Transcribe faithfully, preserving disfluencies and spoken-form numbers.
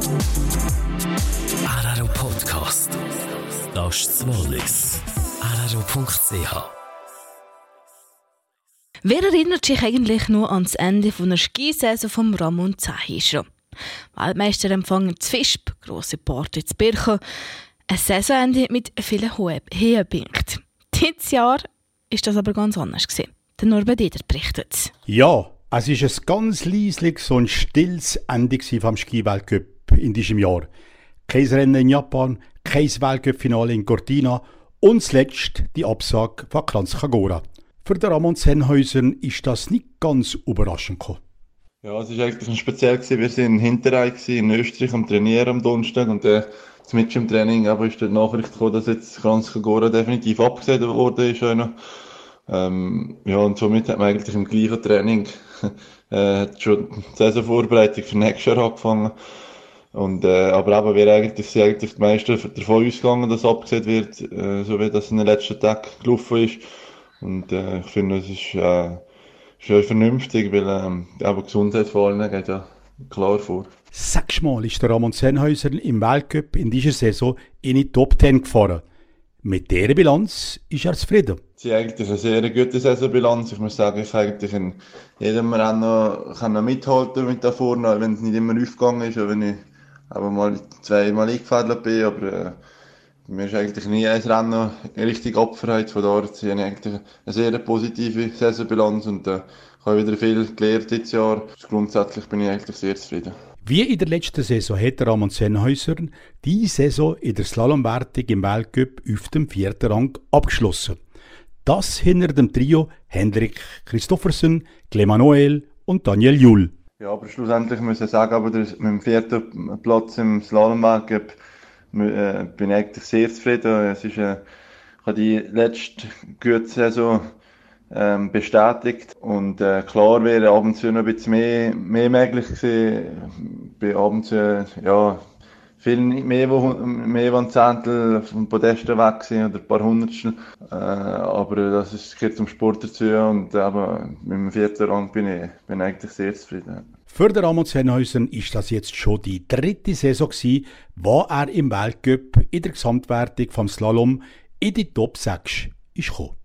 Araro Podcast. Das ist Wallis. araro punkt c h. Wer erinnert sich eigentlich nur an das Ende einer Skisaison von Ramon Zahischer? Weltmeisterempfang in Zvisp, grosse Party in Birchen, ein Saisonende mit vielen Höhepunkten. Dieses Jahr war das aber ganz anders. Der Norbert Eder berichtet. Ja, es war ein ganz leisliches und stilles Ende vom Ski-Weltcup in diesem Jahr. Kein Rennen in Japan, kein Weltcup-Finale in Cortina und zuletzt die Absage von Kranjskagora. Für den Ramon Sennhäuser ist das nicht ganz überraschend gekommen. Ja, es war eigentlich speziell. Wir waren in Hinterrhein in Österreich am Trainieren am Donnerstag und äh, mit im Training aber ist die Nachricht gekommen, dass jetzt Kranjskagora definitiv abgesagt worden ist. Ähm, ja, und somit hat man eigentlich im gleichen Training äh, hat schon die Saisonvorbereitung für nächstes Jahr angefangen. Und, äh, aber eben, wir eigentlich, sind eigentlich die meisten davon ausgegangen, dass abgesagt wird, äh, so wie das in den letzten Tagen gelaufen ist. Und äh, ich finde, das ist, äh, ist ja vernünftig, weil ähm, die Gesundheit vor allem geht ja klar vor. Sechsmal ist der Ramon Sennhäuser im Weltcup in dieser Saison in die Top zehn gefahren. Mit dieser Bilanz ist er zufrieden. Sie haben eigentlich eine sehr gute Saisonbilanz. Ich muss sagen, ich eigentlich in jedem Rennen kann mithalten mit da vorne, wenn es nicht immer aufgegangen ist, wenn ich aber mal zweimal eingefädelt bin. Aber äh, mir ist eigentlich nie ein Rennen richtig abverheizt. Von daher habe ich eigentlich eine sehr positive Saisonbilanz und äh, ich habe wieder viel gelernt dieses Jahr. Grundsätzlich bin ich eigentlich sehr zufrieden. Wie in der letzten Saison hat der Ramon Sennhäuser die Saison in der Slalomwertung im Weltcup auf dem vierten Rang abgeschlossen. Das hinter dem Trio Hendrik Christoffersen, Clément Noël und Daniel Juhl. Ja, aber schlussendlich muss ich sagen, aber mit dem vierten Platz im Slalomweltcup äh, bin ich eigentlich sehr zufrieden. Es ist, äh, ich habe die letzte gute Saison ähm, bestätigt und äh, klar wäre ab und zu noch ein bisschen mehr, mehr möglich gewesen. Bei ab und zu, ja, viel mehr, wo, mehr als ein Zehntel vom Podesten weg sind oder ein paar Hundertstel. Äh, aber das ist, gehört zum Sport dazu und eben, mit dem vierten Rang bin ich, bin ich eigentlich sehr zufrieden. Für den Ramon Sennhäuser ist das jetzt schon die dritte Saison gewesen, wo er im Weltcup in der Gesamtwertung vom Slalom in die Top sechs ist gekommen.